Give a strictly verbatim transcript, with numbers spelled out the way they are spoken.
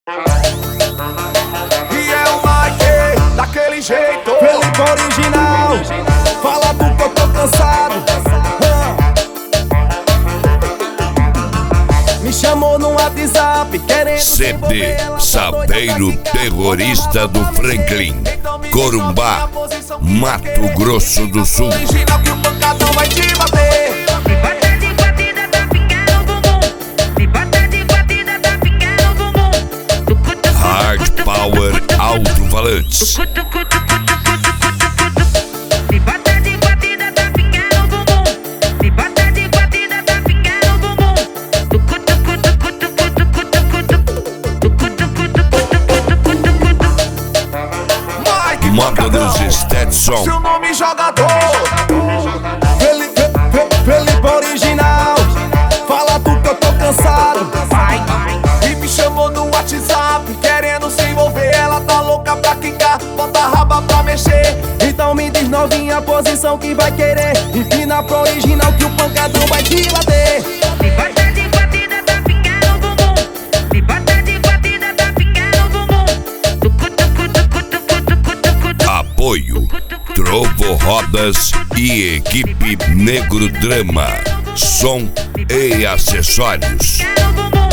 E é o Mike, daquele jeito. Felipe original, fala do que eu tô cansado. Me chamou no WhatsApp querendo C D Sapeiro Terrorista do Franklin, Corumbá, Mato Grosso do Sul. Original que o pancadão vai te bater. Me bota de batida pra ficar no bumbum. Me bota de batida pra ficar no bumbum. Tucu, tucu, Hard tucu, Power tucu, tucu, Alto-Falantes. tucu, tucu, tucu, tucu, tucu, tucu. Me bota de batida pra ficar no bumbum. Me bota de batida pra ficar no bumbum. Tucu, tucu, tucu, tucu, tucu, tucu, tucu. Tucu, tucu, tucu, tucu, tucu, tucu. Mike Módulos Stetson. seu nome jogador. Felipe, Fe- Felipe original, fala do que eu tô cansado. E me chamou no WhatsApp querendo se envolver. Ela tá louca pra quicar, bota a raba pra mexer. Então me diz novinha a posição que vai querer. Empina pro original que o pancadão vai te bater. Me bota de batida pra ficar no bumbum. Me bota de batida pra ficar no bumbum. Tucu, tucu, tucu, tucu, tucu, tucu, tucu. Apoio Trovo Rodas e equipe Negro Drama. Som e acessórios. Ficar no bumbum.